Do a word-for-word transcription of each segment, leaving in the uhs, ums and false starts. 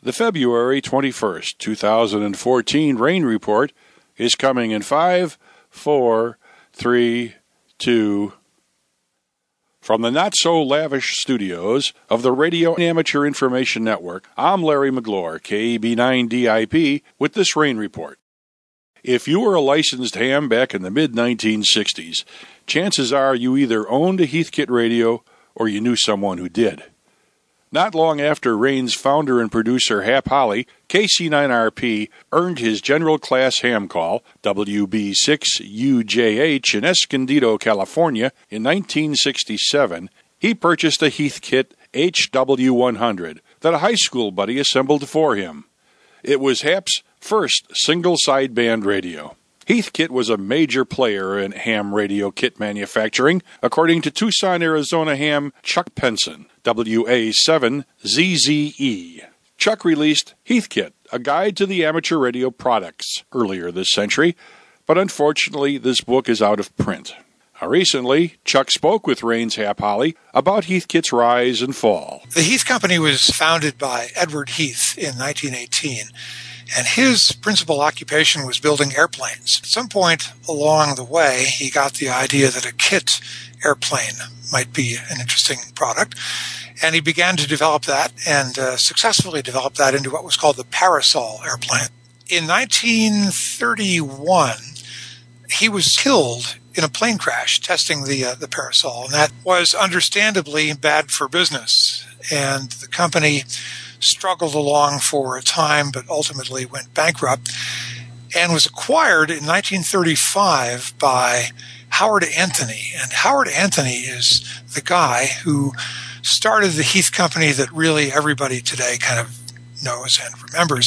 The February twenty-first, twenty fourteen rain report is coming in five, four, three, two. From the not-so-lavish studios of the Radio Amateur Information Network, I'm Larry McGlure, K A B nine D I P, with this rain report. If you were a licensed ham back in the mid nineteen sixties, chances are you either owned a Heathkit radio or you knew someone who did. Not long after Rain's founder and producer Hap Holly, K C nine R P earned his General Class ham call, W B six U J H, in Escondido, California, in nineteen sixty-seven, he purchased a Heathkit H W one hundred that a high school buddy assembled for him. It was Hap's first single sideband radio. Heathkit was a major player in ham radio kit manufacturing, according to Tucson, Arizona ham Chuck Penson, W A seven Z Z E. Chuck released Heathkit, a guide to the amateur radio products, earlier this century, but unfortunately this book is out of print. Recently, Chuck spoke with Rain's Hap Holly about Heathkit's rise and fall. The Heath Company was founded by Edward Heath in nineteen eighteen. And his principal occupation was building airplanes. At some point along the way, he got the idea that a kit airplane might be an interesting product. And he began to develop that and uh, successfully developed that into what was called the Parasol airplane. In nineteen thirty-one, he was killed in a plane crash testing the uh, the Parasol. And that was understandably bad for business. And the company struggled along for a time, but ultimately went bankrupt, and was acquired in nineteen thirty-five by Howard Anthony. And Howard Anthony is the guy who started the Heath Company that really everybody today kind of knows and remembers.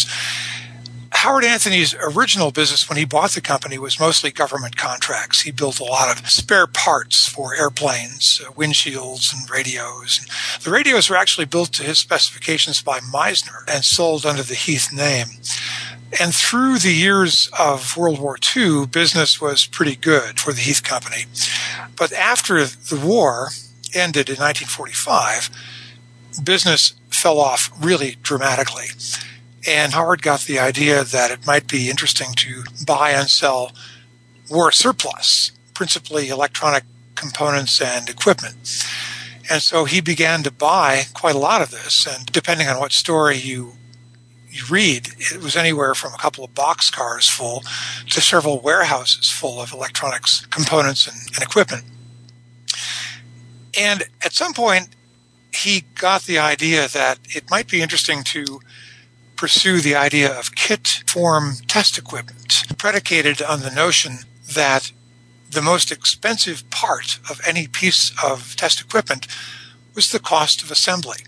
Howard Anthony's original business when he bought the company was mostly government contracts. He built a lot of spare parts for airplanes, uh, windshields and radios. And the radios were actually built to his specifications by Meisner and sold under the Heath name. And through the years of World War Two, business was pretty good for the Heath Company. But after the war ended in nineteen forty-five, business fell off really dramatically. And Howard got the idea that it might be interesting to buy and sell war surplus, principally electronic components and equipment. And so he began to buy quite a lot of this. And depending on what story you you read, it was anywhere from a couple of boxcars full to several warehouses full of electronics components and, and equipment. And at some point, he got the idea that it might be interesting to pursue the idea of kit form test equipment, predicated on the notion that the most expensive part of any piece of test equipment was the cost of assembly.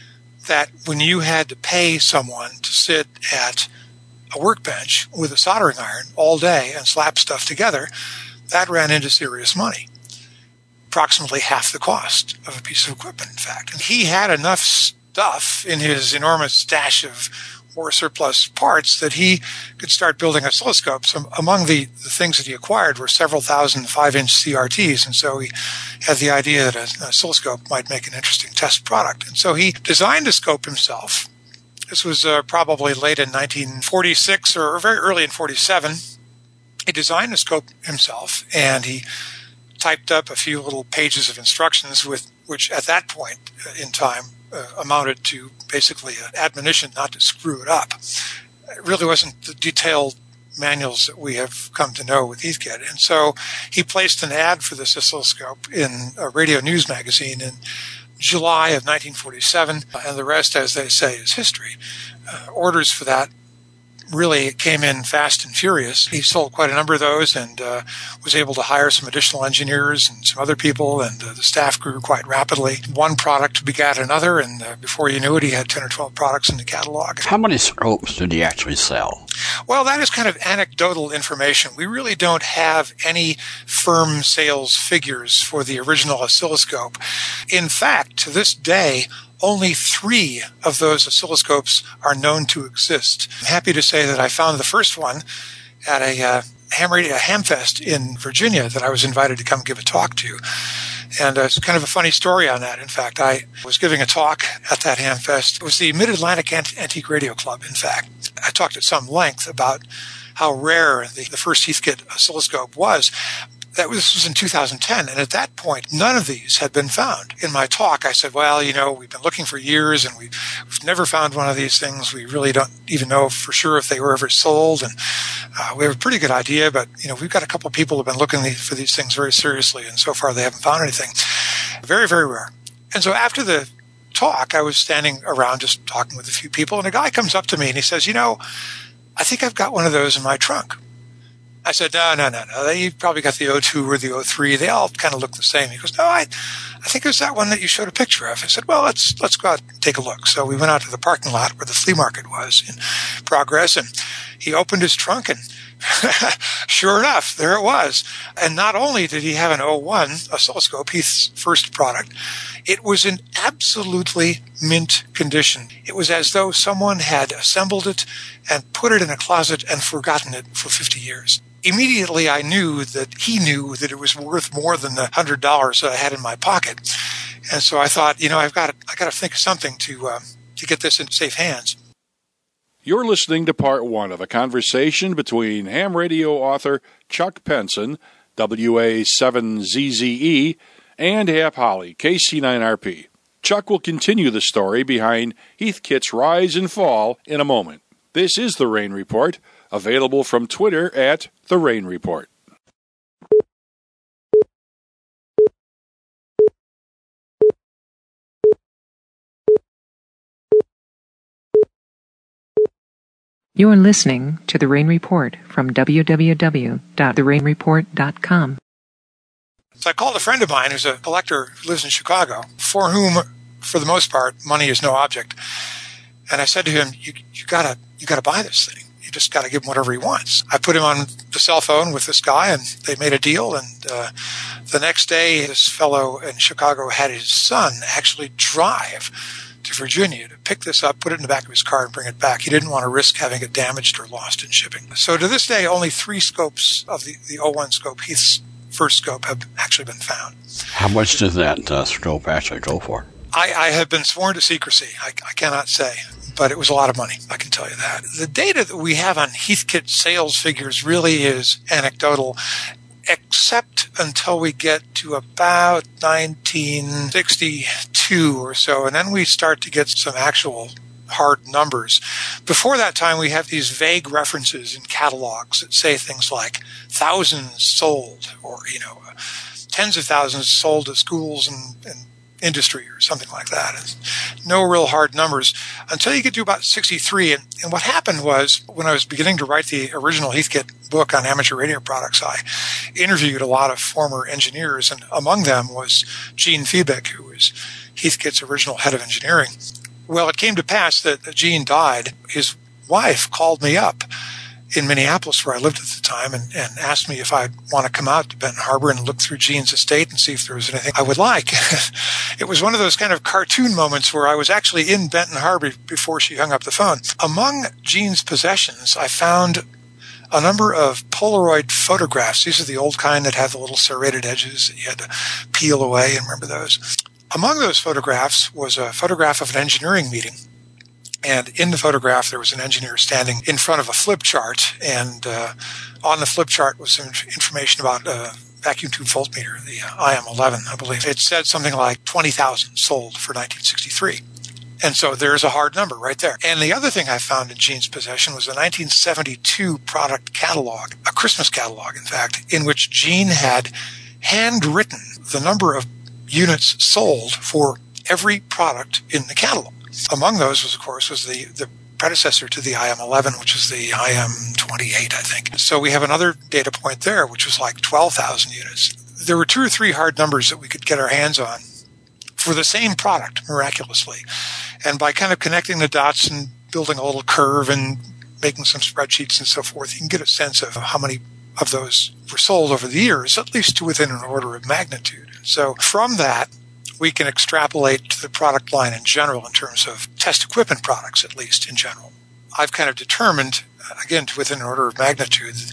That when you had to pay someone to sit at a workbench with a soldering iron all day and slap stuff together, that ran into serious money. Approximately half the cost of a piece of equipment, in fact. And he had enough stuff in his enormous stash of war surplus parts that he could start building oscilloscopes. Um, among the, the things that he acquired were several thousand five-inch C R Ts, and so he had the idea that an oscilloscope might make an interesting test product. And so he designed a scope himself. This was uh, probably late in nineteen forty-six or very early in forty-seven. He designed a scope himself, and he typed up a few little pages of instructions with which at that point in time uh, amounted to basically an admonition not to screw it up. It really wasn't the detailed manuals that we have come to know with Heathkit. And so he placed an ad for this oscilloscope in a radio news magazine in July of nineteen forty-seven, and the rest, as they say, is history. Uh, orders for that really came in fast and furious. He sold quite a number of those and uh, was able to hire some additional engineers and some other people, and uh, the staff grew quite rapidly. One product begat another, and uh, before you knew it, he had ten or twelve products in the catalog. How many scopes did he actually sell? Well, that is kind of anecdotal information. We really don't have any firm sales figures for the original oscilloscope. In fact, to this day, only three of those oscilloscopes are known to exist. I'm happy to say that I found the first one at a uh, ham radio, a Hamfest in Virginia that I was invited to come give a talk to. And uh, it's kind of a funny story on that. In fact, I was giving a talk at that Hamfest. It was the Mid-Atlantic Antique Radio Club, in fact. I talked at some length about how rare the, the first Heathkit oscilloscope was. That was, this was in two thousand ten, and at that point, none of these had been found. In my talk, I said, well, you know, we've been looking for years, and we've, we've never found one of these things. We really don't even know for sure if they were ever sold, and uh, we have a pretty good idea, but, you know, we've got a couple of people who have been looking for these things very seriously, and so far they haven't found anything. Very, very rare. And so after the talk, I was standing around just talking with a few people, and a guy comes up to me, and he says, you know, I think I've got one of those in my trunk. I said, no, no, no, no. You probably got the O two or the O three. They all kind of look the same. He goes, no, I, I think it was that one that you showed a picture of. I said, well, let's let's go out and take a look. So we went out to the parking lot where the flea market was in Progress, and he opened his trunk, and sure enough, there it was. And not only did he have an O one oscilloscope, Heath's first product, it was in absolutely mint condition. It was as though someone had assembled it and put it in a closet and forgotten it for fifty years. Immediately, I knew that he knew that it was worth more than the one hundred dollars that I had in my pocket. And so I thought, you know, I've got to, I got to think of something to uh, to get this in safe hands. You're listening to part one of a conversation between ham radio author Chuck Penson, W A seven Z Z E, and Hap Holly, K C nine R P. Chuck will continue the story behind Heathkit's rise and fall in a moment. This is The Rain Report, available from Twitter at The Rain Report. You're listening to The Rain Report from w w w dot the rain report dot com. So I called a friend of mine who's a collector who lives in Chicago, for whom, for the most part, money is no object. And I said to him, you, you gotta, you gotta buy this thing. You just got to give him whatever he wants. I put him on the cell phone with this guy, and they made a deal. And uh, the next day, this fellow in Chicago had his son actually drive to Virginia to pick this up, put it in the back of his car, and bring it back. He didn't want to risk having it damaged or lost in shipping. So to this day, only three scopes of the, the O one scope, Heath's first scope, have actually been found. How much does that uh, scope actually go for? I, I have been sworn to secrecy. I, I cannot say. But it was a lot of money, I can tell you that. The data that we have on Heathkit sales figures really is anecdotal, except until we get to about nineteen sixty-two or so, and then we start to get some actual hard numbers. Before that time, we have these vague references in catalogs that say things like thousands sold, or, you know, tens of thousands sold to schools and, and industry or something like that. And no real hard numbers until you get to about sixty-three. And, and what happened was, when I was beginning to write the original Heathkit book on amateur radio products, I interviewed a lot of former engineers, and among them was Gene Feebeck, who was Heathkit's original head of engineering. Well, it came to pass that Gene died. His wife called me up in Minneapolis, where I lived at the time, and, and asked me if I'd want to come out to Benton Harbor and look through Gene's estate and see if there was anything I would like. It was one of those kind of cartoon moments where I was actually in Benton Harbor before she hung up the phone. Among Gene's possessions, I found a number of Polaroid photographs. These are the old kind that have the little serrated edges that you had to peel away, and remember those? Among those photographs was a photograph of an engineering meeting. And in the photograph, there was an engineer standing in front of a flip chart, and uh, on the flip chart was some information about a vacuum tube voltmeter, the uh, I M eleven, I believe. It said something like twenty thousand sold for nineteen sixty-three. And so there's a hard number right there. And the other thing I found in Gene's possession was a nineteen seventy-two product catalog, a Christmas catalog, in fact, in which Gene had handwritten the number of units sold for every product in the catalog. Among those was, of course, was the, the predecessor to the I M eleven, which was the I M twenty-eight, I think. So we have another data point there, which was like twelve thousand units. There were two or three hard numbers that we could get our hands on for the same product, miraculously. And by kind of connecting the dots and building a little curve and making some spreadsheets and so forth, you can get a sense of how many of those were sold over the years, at least to within an order of magnitude. So from that, we can extrapolate to the product line in general in terms of test equipment products, at least in general. I've kind of determined, again, to within an order of magnitude, that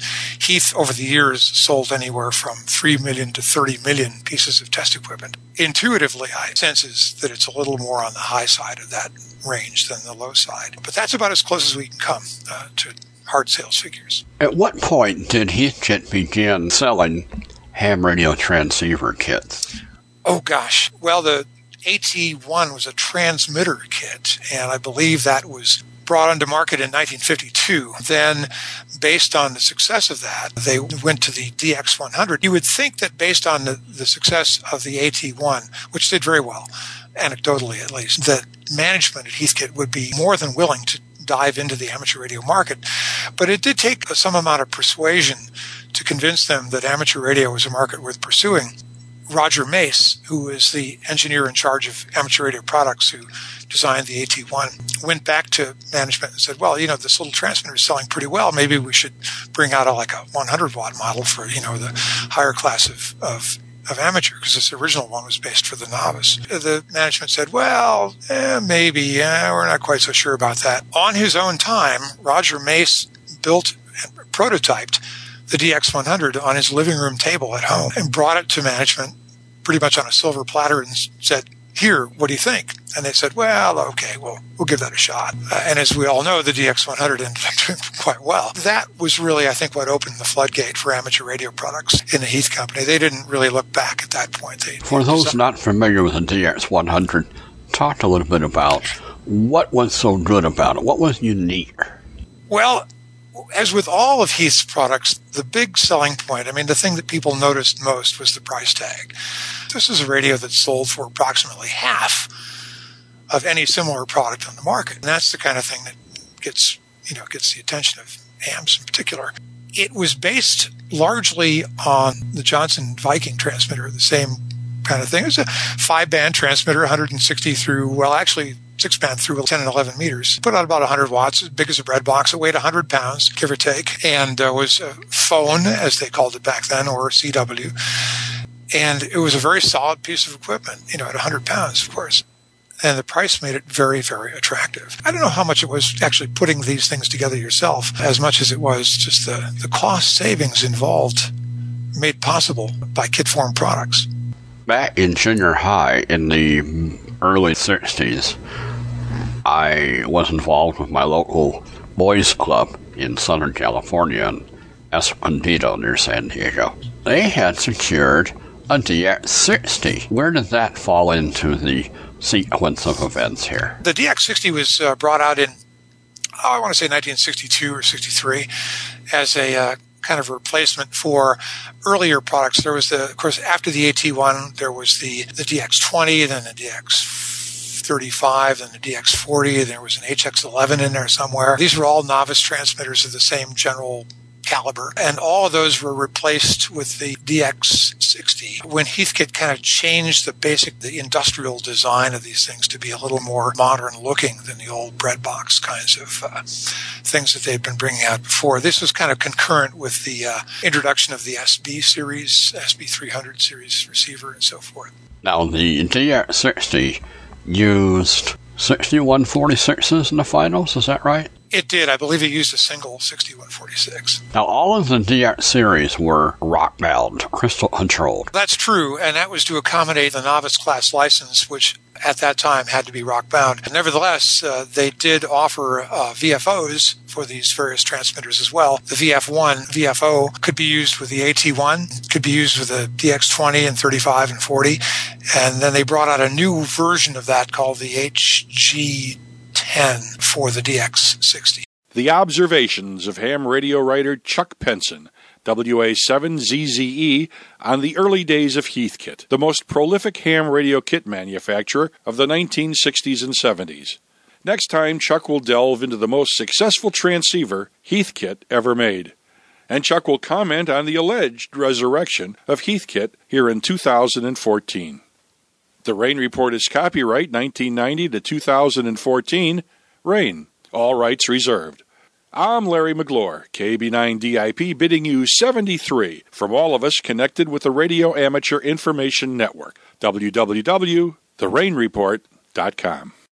Heath, over the years, sold anywhere from three million to thirty million pieces of test equipment. Intuitively, I sense that it's a little more on the high side of that range than the low side. But that's about as close as we can come uh, to hard sales figures. At what point did Heathkit begin selling ham radio transceiver kits? Oh, gosh. Well, the A T one was a transmitter kit, and I believe that was brought onto market in nineteen fifty-two. Then, based on the success of that, they went to the D X one hundred. You would think that based on the, the success of the A T one, which did very well, anecdotally at least, that management at Heathkit would be more than willing to dive into the amateur radio market. But it did take some amount of persuasion to convince them that amateur radio was a market worth pursuing. Roger Mace, who is the engineer in charge of amateur radio products who designed the A T one, went back to management and said, well, you know, this little transmitter is selling pretty well. Maybe we should bring out a, like a one hundred watt model for, you know, the higher class of, of, of amateur, because this original one was based for the novice. The management said, well, eh, maybe, yeah, we're not quite so sure about that. On his own time, Roger Mace built and prototyped the D X one hundred on his living room table at home and brought it to management pretty much on a silver platter and said, here, what do you think? And they said, well, okay, well, we'll give that a shot. Uh, and as we all know, the D X one hundred ended up doing quite well. That was really, I think, what opened the floodgate for amateur radio products in the Heath Company. They didn't really look back at that point. They, for those decided- not familiar with the D X one hundred, talk a little bit about what was so good about it. What was unique? Well, as with all of Heath's products, the big selling point, I mean, the thing that people noticed most was the price tag. This is a radio that sold for approximately half of any similar product on the market. And that's the kind of thing that gets, you know, gets the attention of hams in particular. It was based largely on the Johnson Viking transmitter, the same kind of thing. It was a five-band transmitter, one hundred sixty through, well, actually, six-band through ten and eleven meters. Put out about one hundred watts, as big as a bread box. It weighed one hundred pounds, give or take, and uh, was a phone, as they called it back then, or C W. And it was a very solid piece of equipment, you know, at one hundred pounds, of course. And the price made it very, very attractive. I don't know how much it was actually putting these things together yourself, as much as it was just the, the cost savings involved, made possible by Kitform products. Back in junior high in the early sixties, I was involved with my local boys club in Southern California in Escondido near San Diego. They had secured a D X sixty. Where did that fall into the sequence of events here? The D X sixty was uh, brought out in, oh, I want to say nineteen sixty-two or sixty-three as a uh, kind of replacement for earlier products. There was the, of course, after the A T one, there was the, the D X twenty, then the D X thirty-five, then the D X forty, there was an H X eleven in there somewhere. These were all novice transmitters of the same general caliber, and all of those were replaced with the D X sixty. When Heathkit kind of changed the basic, the industrial design of these things to be a little more modern looking than the old bread box kinds of uh, things that they'd been bringing out before. This was kind of concurrent with the uh, introduction of the S B series, S B three hundred series receiver and so forth. Now, the D X sixty used sixty-one forty-sixes in the finals, is that right? It did. I believe it used a single sixty-one forty-six. Now, all of the D X series were rock-bound, crystal-controlled. That's true, and that was to accommodate the novice class license, which at that time had to be rock-bound. Nevertheless, uh, they did offer uh, V F Os for these various transmitters as well. The V F one V F O could be used with the A T one, could be used with the D X twenty and thirty-five and forty, and then they brought out a new version of that called the H G ten for the D X sixty. The observations of ham radio writer Chuck Penson, W A seven Z Z E, on the early days of Heathkit, the most prolific ham radio kit manufacturer of the nineteen sixties and seventies. Next time, Chuck will delve into the most successful transceiver Heathkit ever made. And Chuck will comment on the alleged resurrection of Heathkit here in two thousand fourteen. The Rain Report is copyright nineteen ninety to two thousand fourteen. Rain. All rights reserved. I'm Larry McGlure, K B nine D I P, bidding you seventy-three from all of us connected with the Radio Amateur Information Network. w w w dot the rain report dot com.